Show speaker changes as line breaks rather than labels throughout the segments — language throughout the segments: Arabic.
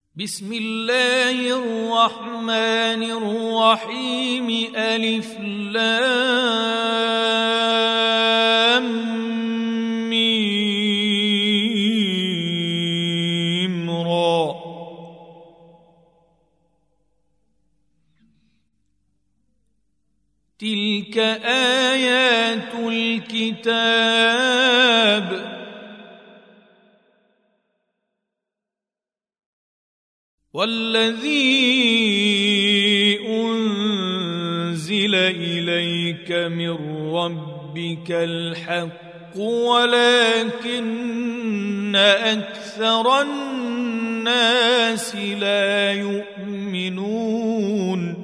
بسم الله الرحمن الرحيم ألف لام ميم را تلك آيات الكتاب والذي أنزل إليك من ربك الحق ولكن أكثر الناس لا يؤمنون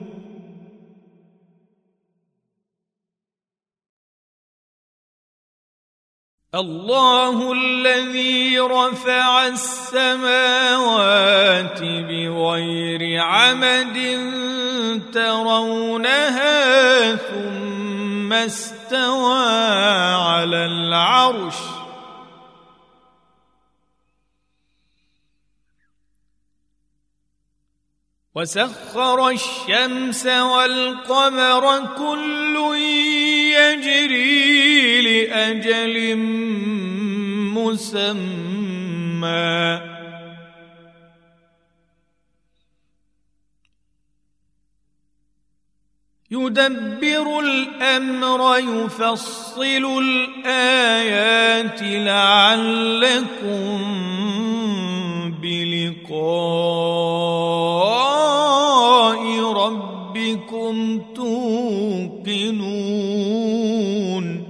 الله الذي رفع السماوات بغير عمد ترونها ثم استوى على العرش وسخر الشمس والقمر كل يجري لأجل مسمى يدبر الأمر يفصل الآيات لعلكم بلقاء ربكم توقنون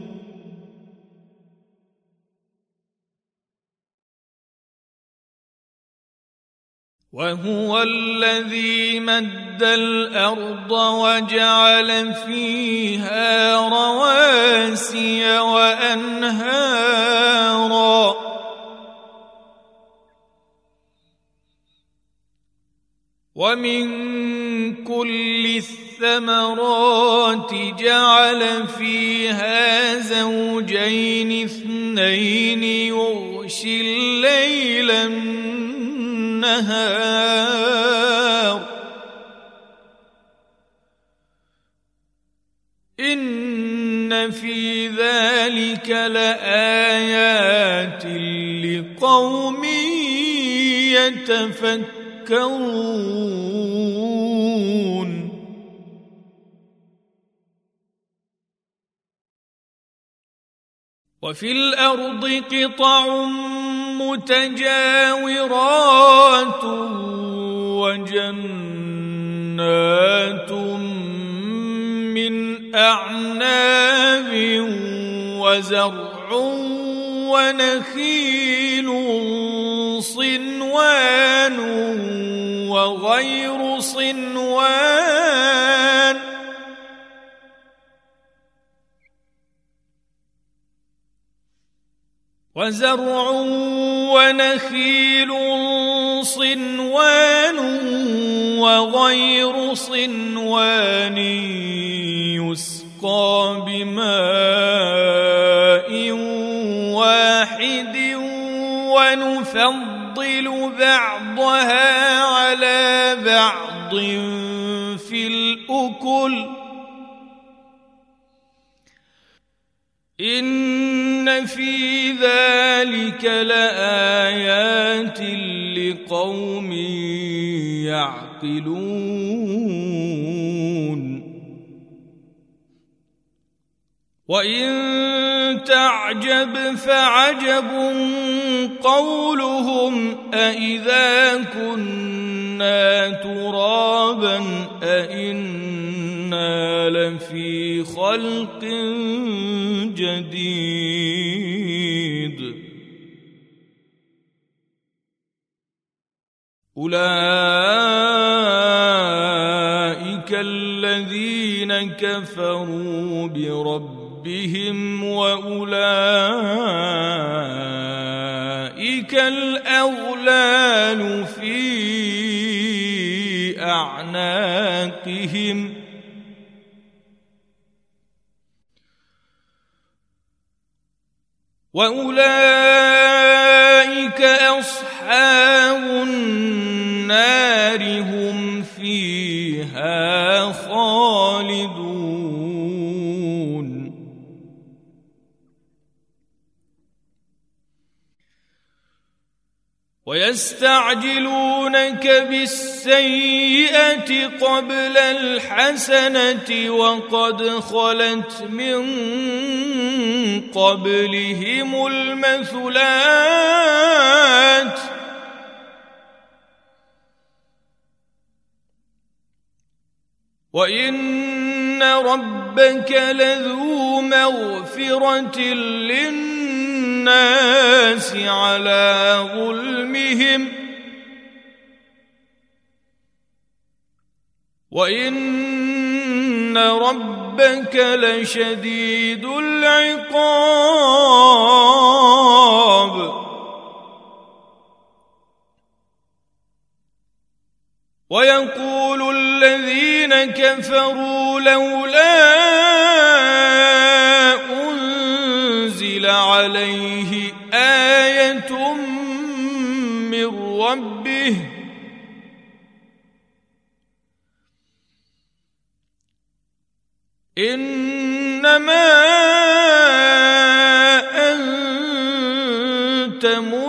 وهو الذي مد الأرض وجعل فيها رواسي وأنهارا ومن كل الثمرات جعل فيها زوجين اثنين يغشي الليل النهار إن في ذلك لآيات لقوم يتفكرون وفي الأرض قطع متجاورات وجنات من أعناب وزرع ونخيل صنوان وغير صنوان وزرع ونخيل صنوان وغير صنوان يسقى بماء واحد ونفضل بعضها على بعض في الأكل إن في ذلك لآيات لقوم يعقلون وإن تعجب فعجب قولهم أإذا كنا ترابا أإنا لفي خلق جديد أولئك الذين كفروا بربهم وأولئك الأغلال في أعناقهم وأولئك أصحاب النار ويستعجلونك بالسيئة قبل الحسنة وقد خلت من قبلهم المثلات وإن ربك لذو مغفرة للناس على ظلمهم وإن ربك لشديد العقاب ويقول الذين كفروا لولا أنزل عليه آية من ربه إنما أنت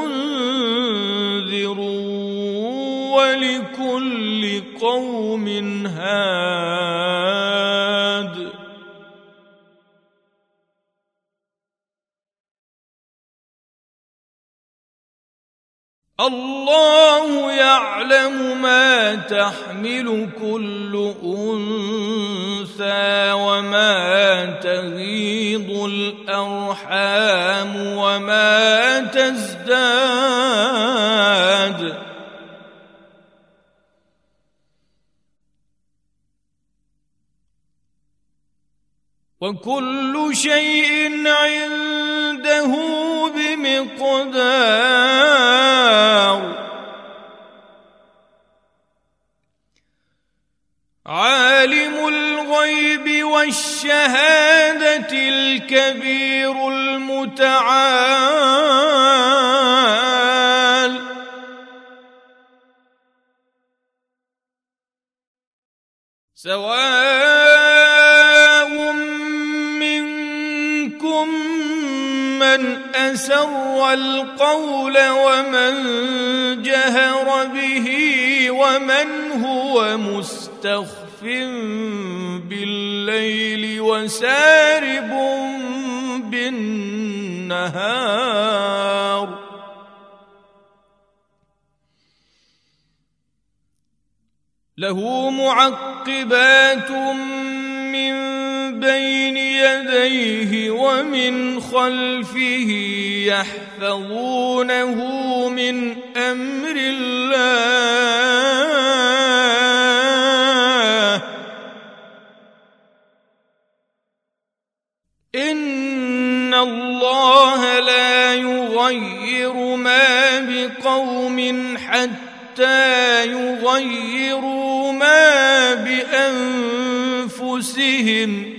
منذر ولكل قوم هاد الله يعلم ما تحمل كل أنثى وما تغيض الأرحام وما تزداد وكل شيء عنده بمقدار عالم الغيب والشهادة الكبير المتعال سواء منكم من أسر القول ومن جهر به ومن هو مستخف بالليل وسارب بالنهار له معقبات من بين يديه ومن خلفه يحفظونه من أمر الله إن الله لا يغير ما بقوم حتى يغيروا ما بأنفسهم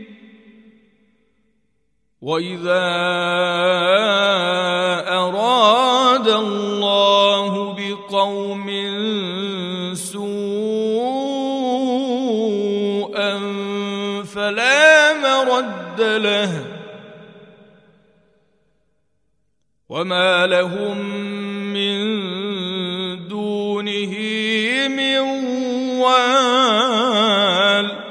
وإذا أراد الله بقوم سوءا فلا مرد له وما لهم من دونه من وال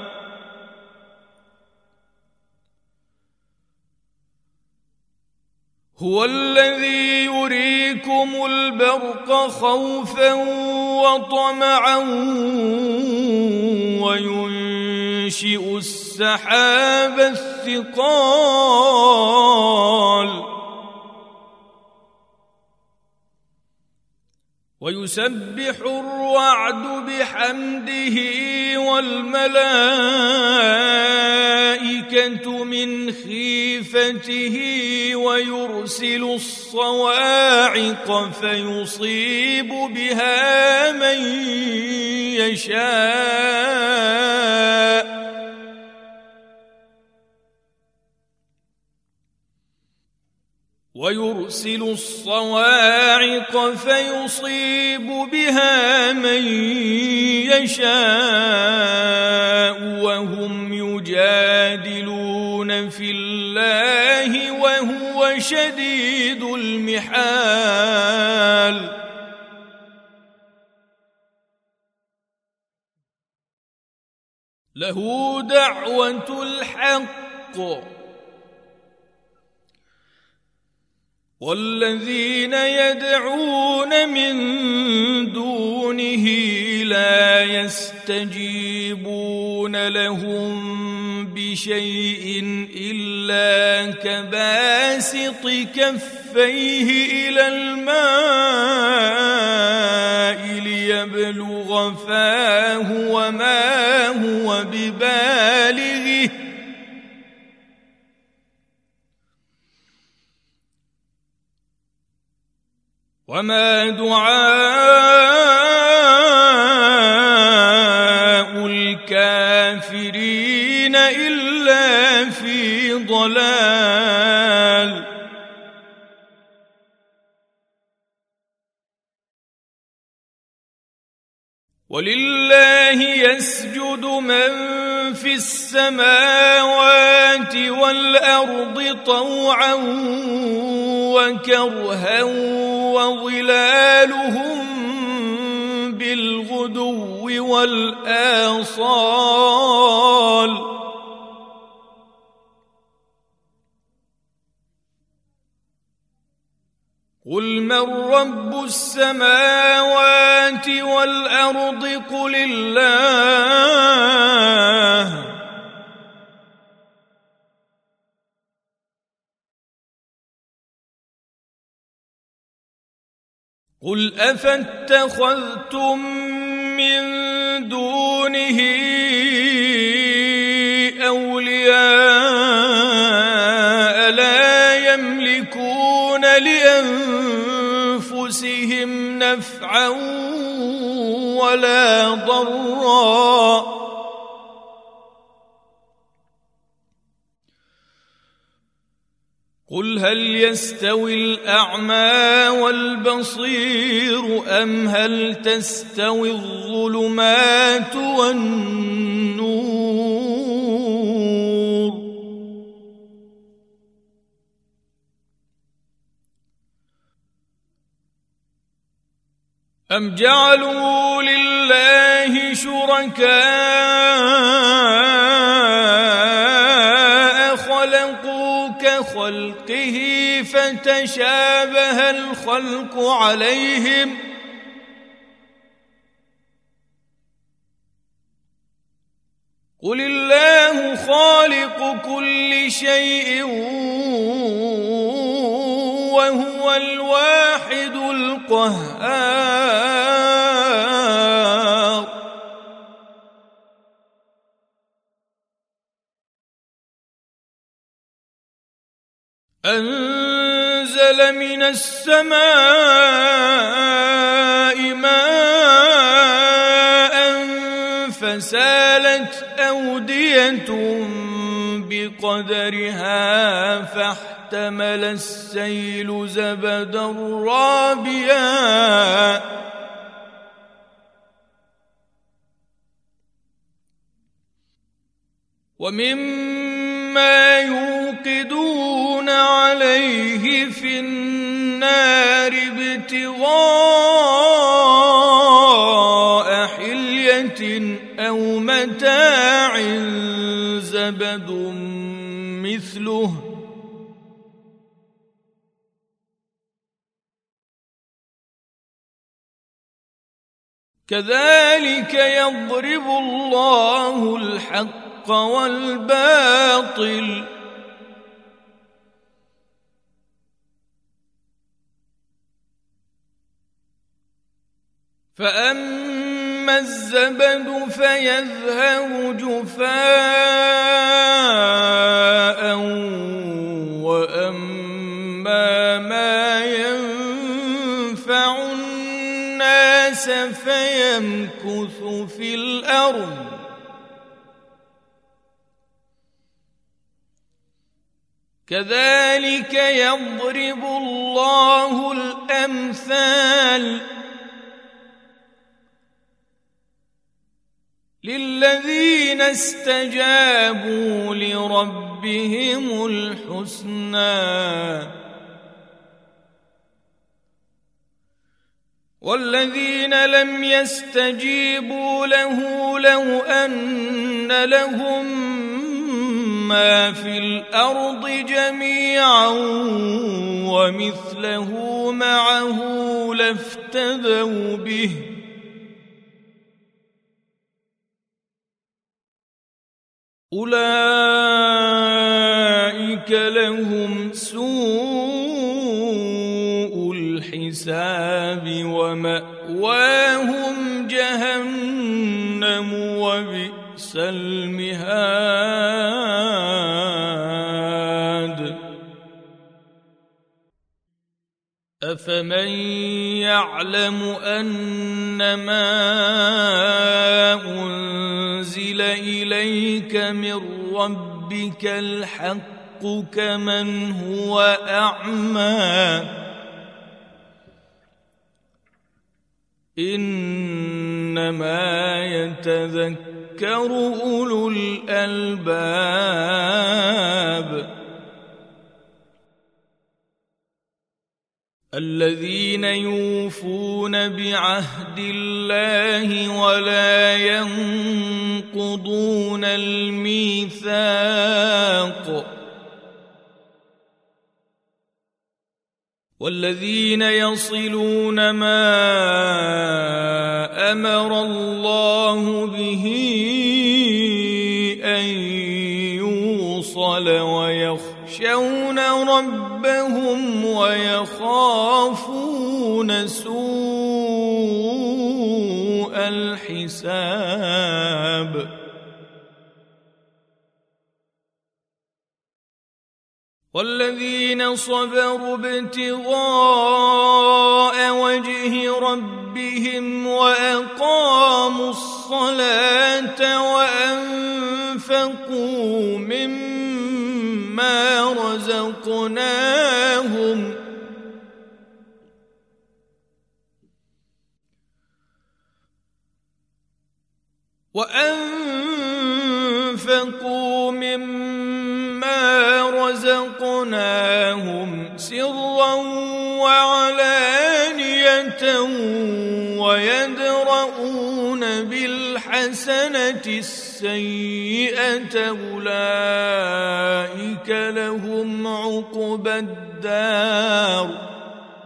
هو الذي يريكم البرق خوفا وطمعا وينشئ السحاب الثقال ويسبح الرعد بحمده والملائكة من خيفته ويرسل الصواعق فيصيب بها من يشاء ويرسل الصواعق فيصيب بها من يشاء وهم يجادلون في الله وهو شديد المحال له دعوة الحق والذين يدعون من دونه لا يستجيبون لهم بشيء إلا كباسط كفيه إلى الماء ليبلغ فاه وما هو ببالغه وما دعاء الكافرين إلا في ضلال ولله يسجد من في السماوات والأرض طوعا وكرها وظلالهم بالغدو والآصال قل من رب السماوات والأرض قل الله قل أفاتخذتم من دونه أولياء لا يملكون لأنفسهم نفعا ولا ضرا قل هل يستوي الأعمى والبصير أم هل تستوي الظلمات والنور أم جعلوا لله شركاء خلقوا كخلقه فتشابه الخلق عليهم قل الله خالق كل شيء وهو الواحد القهار أنزل من السماء ماء فسالت أودية بقدرها فاحتمل السيل زبدا رابيا ومما يوقدون عليه في النار ابتغاء حلية أو متاع زبد مثله كذلك يضرب الله الحق والباطل فأما الزبد فيذهب جفاء وأما ما ينفع الناس فيمكث في الأرض كذلك يضرب الله الأمثال للذين استجابوا لربهم الحسنى والذين لم يستجيبوا له لو أن لهم ما في الأرض جميعا ومثله معه لافتدوا به أولئك لهم سوء الحساب ومأواهم جهنم وبئس المهاد أفمن يعلم أنما أنزل إليك من ربك الحق كمن هو أعمى إنما يتذكر أولو الألباب الذين يوفون بعهد الله ولا ينقضون الميثاق والذين يصلون ما أمر الله به أن يوصل ويخشون ربهم ويخافون سوء الحساب والذين صبروا ابتغاء وجه ربهم وأقاموا الصلاة وأنفقوا مما رزقناهم سرا وعلانية ويدرؤون بالحسنة السيئة أولئك لهم عقبى الدار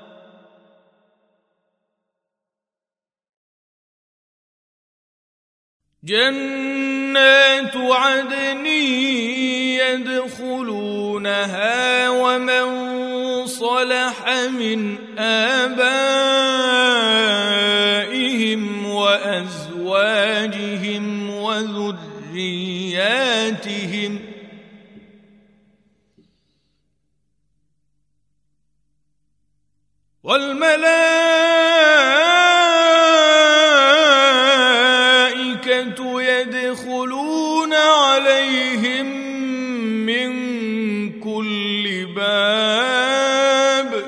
جنات عدن يدخلونها ومن صلح من آبائهم وأزواجهم وذرياتهم والملائكة يدخلون عليهم من كل باب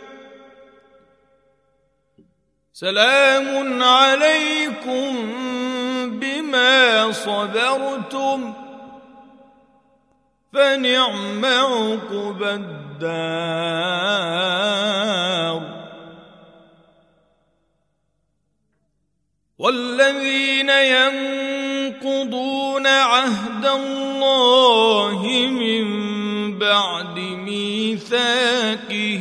سلام عليكم بما صبرتم فنعم عقبى الدار والذين ينقضون عهد الله من بعد ميثاقه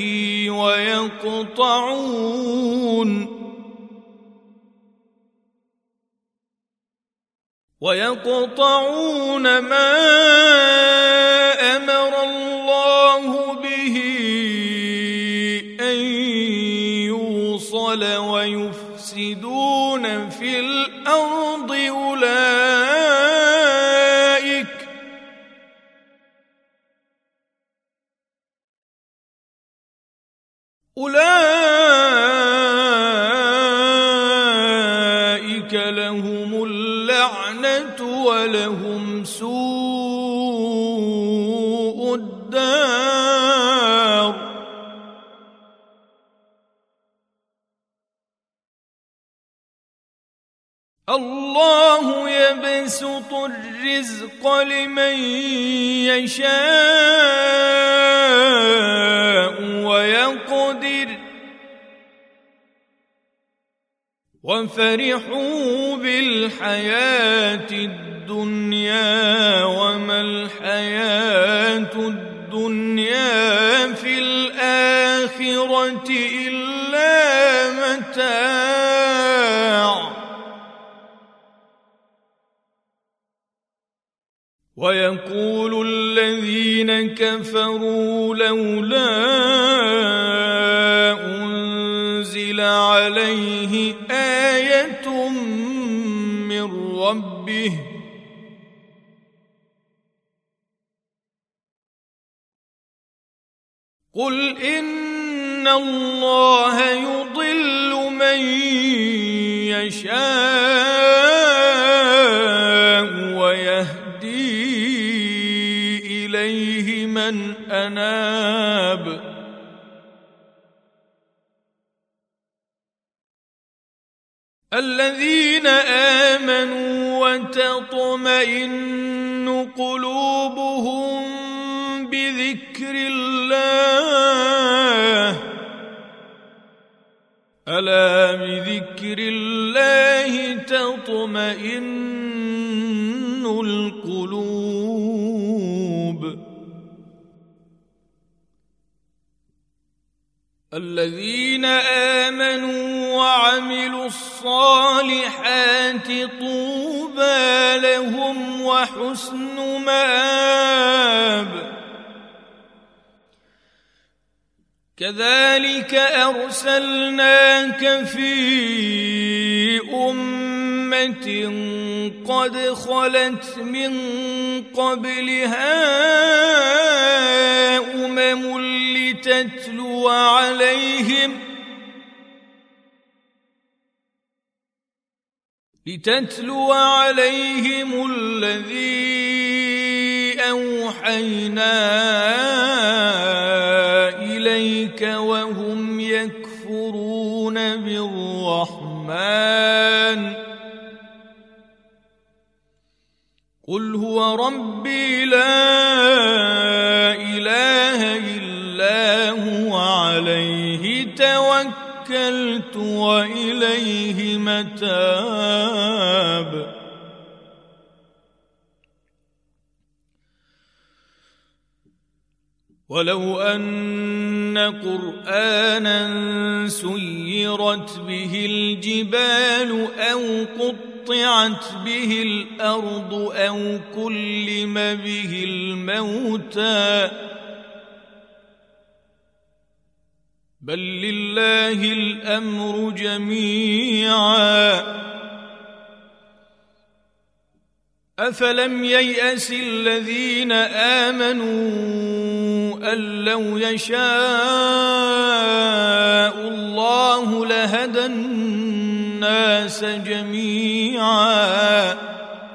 ويقطعون ما أمر الله به أن يوصل ويفسدون في الأرض أولئك لهم اللعنة ولهم سوء الدار الله يبسط الرزق لمن يشاء ويقدر وفرحوا بالحياة الدنيا وما الحياة الدنيا في الآخرة إلا متاع ويقول الذين كفروا لولا أنزل عليه آية من ربه قل إن الله يضل من يشاء ويهدي إليه من أناب الذين آمنوا وتطمئن قلوبهم بذكر الله ألا بذكر الله تطمئن القلوب الذين آمنوا وعملوا الصالحات طوبى لهم وحسن مآب كذلك أرسلناك في أمة قد خلت من قبلها أمم لتتلو عليهم الذي أوحينا إليك وهم يكفرون بالرحمن قل هو ربي لا إله إلا هو عليه توكلت وإليه متاب ولو أن قرآنا سيرت به الجبال أو قطعت به الأرض أو كلم به الموتى بل لله الأمر جميعا أفلم ييأس الذين آمنوا أن لو يشاء الله لهدى الناس جميعا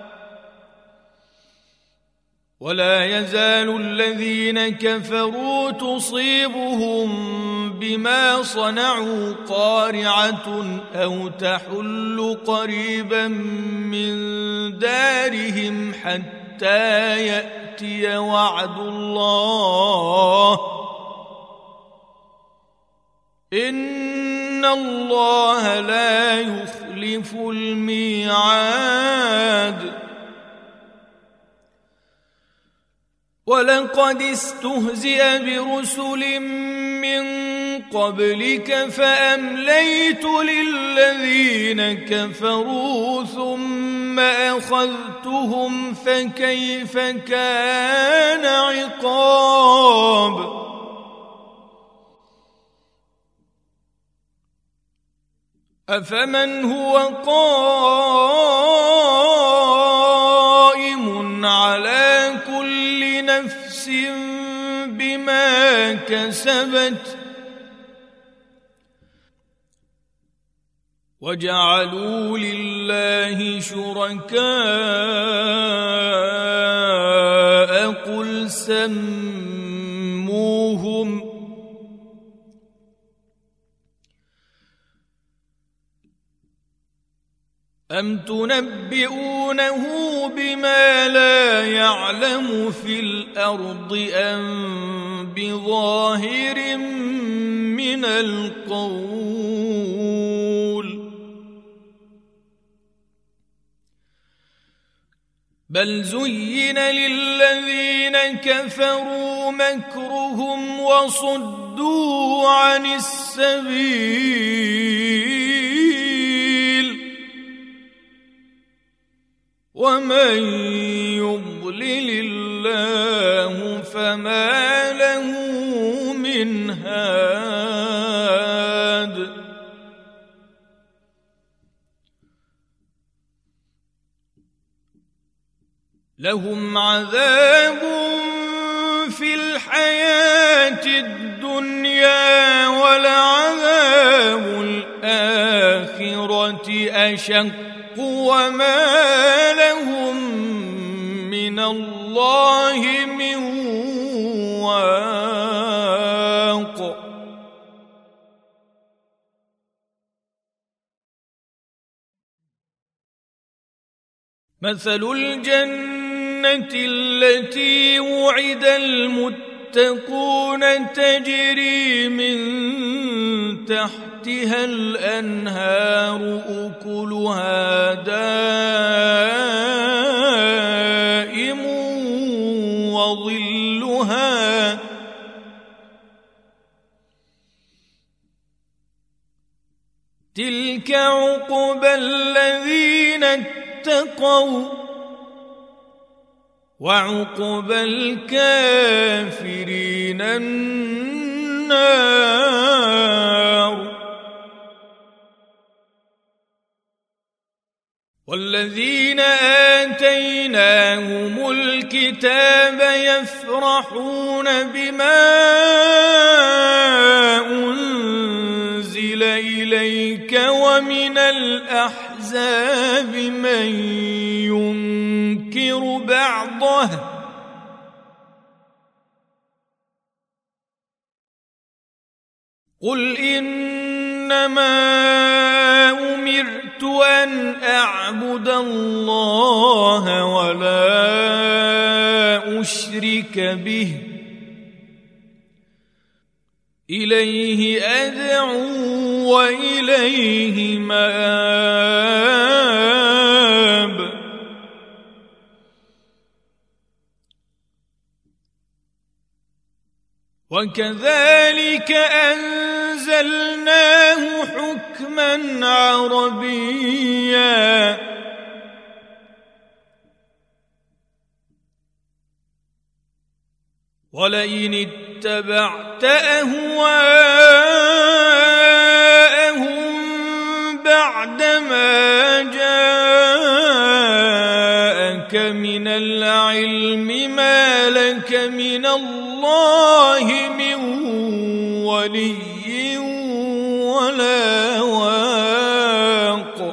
ولا يزال الذين كفروا تصيبهم بما صنعوا قارعة أو تحل قريبا من دارهم حتى يأتي وعد الله إن الله لا يخلف الميعاد ولقد استهزئ برسل من قبلك فأمليت للذين كفروا ثم أخذتهم فكيف كان عقاب أفمن هو قائم على كل نفس بما كسبت وجعلوا لله شركاء قل سموهم أم تنبئونه بما لا يعلم في الأرض أم بظاهر من القول بل زين للذين كفروا مكرهم وصدوا عن السبيل ومن يضلل الله فما له من هاد لهم عذاب في الحياة الدنيا ولعذاب الآخرة أشق وما لهم من الله من واق مثل الجنة التي وعد المتقون تجري من تحتها الأنهار أكلها دائم وظلها تلك عقبى الذين اتقوا وعقبى الكافرين النار والذين آتيناهم الكتاب يفرحون بما أنزل إليك ومن الأحزاب من ينكر بعضه قل إنما أمرت أن أعبد الله ولا أشرك به إليه أدعو وإليه مآب وكذلك أنزلناه حكما عربيا ولئن اتبعت أهواءهم بعدما جاءك من العلم ما لك من الله من ولي ولا واق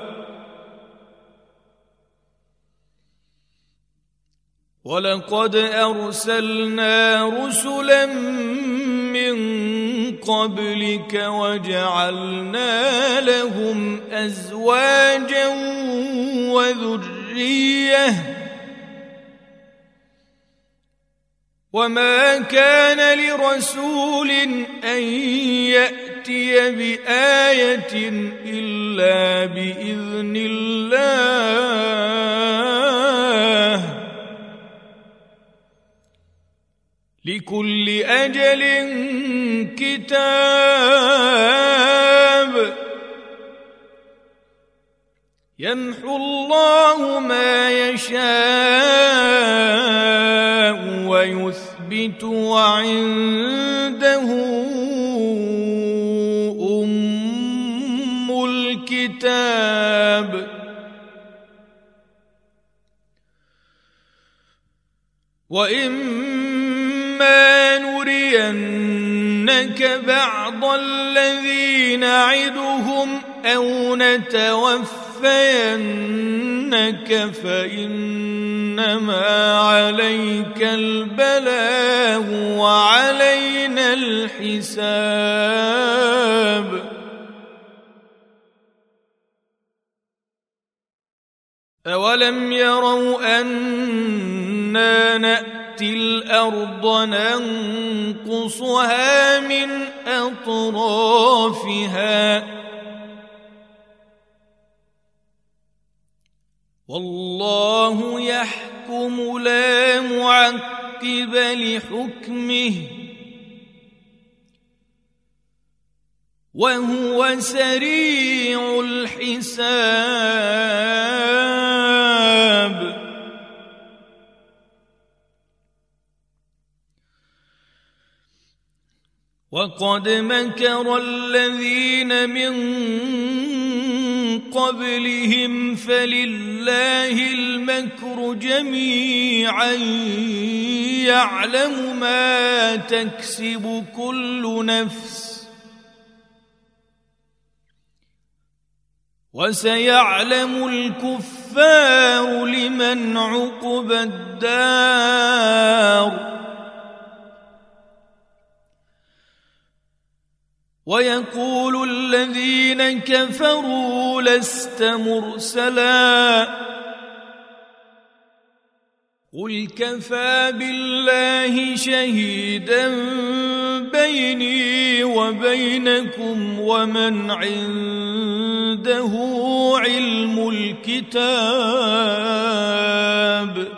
ولقد أرسلنا رسلا من قبلك وجعلنا لهم أزواجا وذرية وما كان لرسول أن يأتي بآية إلا بإذن الله لكل أجل كتاب يمحو الله ما يشاء ويثبت وعنده أم الكتاب وإما نرينك بعض الذي نعدهم أو نتوفينك فإنما عليك البلاغ وعلينا الحساب أولم يروا أنا نأتي الأرض ننقصها من أطرافها والله يحكم يحكم لا معقب لحكمه وهو سريع الحساب. وقد مكر الذين من قبلهم فلله المكر جميعا يعلم ما تكسب كل نفس وسيعلم الكفار لمن عقبى الدار. ويقول الذين كفروا لست مرسلا قل كفى بالله شهيدا بيني وبينكم ومن عنده علم الكتاب.